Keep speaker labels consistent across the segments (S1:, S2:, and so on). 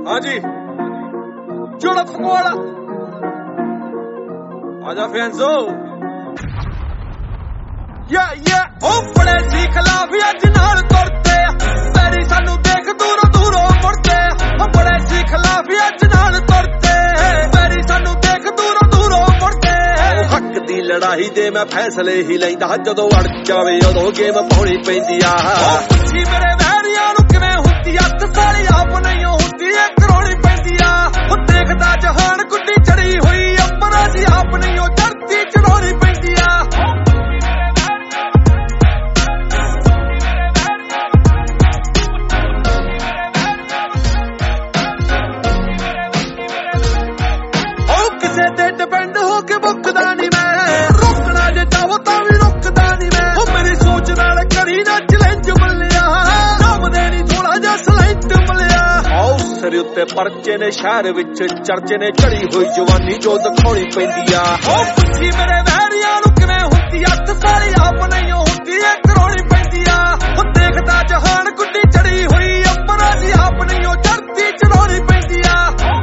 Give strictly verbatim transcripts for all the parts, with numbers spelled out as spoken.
S1: हाँ जी जोड़ा फगवाड़ा आजा फैंसो या या ओ बड़े सी खिलाफ अज नाल तुरते तेरी सानू देख दूरों दूरों मुड़ते ओ बड़े सी खिलाफ अज नाल तुरते तेरी सानू देख दूरों दूरों मुड़ते हक दी लड़ाई दे मैं फैसले ही लैंदा जदों अड़ जावे उदों गेम पाउणी पैंदी आ पुछी मेरे वैरियां नू किवें हुंदी अत साली आप नहीं हुंदी ए करोणी पैंदी आ ओ देखदा जहान गुड्डी चढ़ी हुई अंबरां दी आप नहीं ओ धरती चढ़ाउणी पैंदी आ डिपेंड होके मुकदा नहीं मैं रोकना जे चाहो तां भी रुकदा नहीं मैं ओ मेरी सोच नाल करी ना चैलेंज मिलिया नाम देनी थोड़ा जा सलाइट मिलिया आओ सिर उत्ते परचे ने शहर विच चर्चे ने चढ़ी हुई जवानी जो दिखाउणी पैंदी आ ओ पुछी मेरे वैरियां नू किवें हुंदी अत साली आप नहीं हुंदी ए करोणी पैंदी आ ओ देखदा जहान गुड्डी चढ़ी हुई अंबरां दी आप नहीं ओ धरती चढ़ाउणी पैंदी आ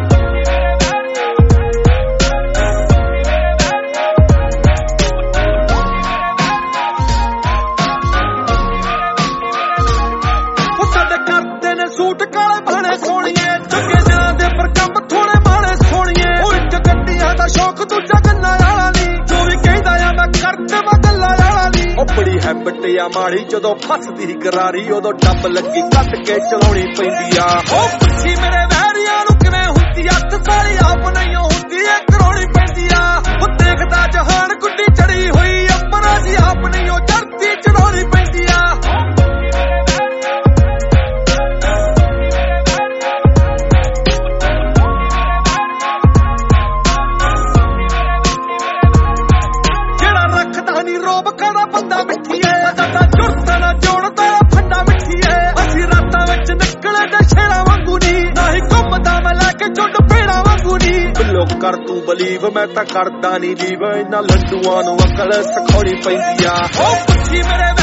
S1: सूट काले भाने सोनिए चंगे दिनां दे पर कम थोड़े माने सोनिए ओ इक गड्डियां दा शौक दूजा गन्ना वाला नी जो भी कहदा आ मैं कर देवां गल्ला वाला नी ओ बड़ी हैबिट आ माड़ी जदों फसदी गरारी उदों डब लगी कट के चलाउणी पैंदी आ ओ पुछी मेरे वैरियां नू किवें हुंदी अत साली आप नहीं हुंदी ए करोणी पैंदी आ ओ देखदा जहान गुड्डी चढ़ी हुई अंबरां दी आप नहीं ओ धरती चढ़ाउणी पैंदी आ रोब करा बंदा मिठी है दादा जुड़ता ना जोड़ता फंडा मिठी है असी रातां विच निकले ते शेरा वांगू नी ना ही घुमदा मैं लैके जुड़ पेड़ा वांगू नी बिलो कर तू बलीव मैं तां करदा नी लीव इन्हां लड्डूआं नू अकल सिखाउणी पैंदी आ ओ पुछी मेरे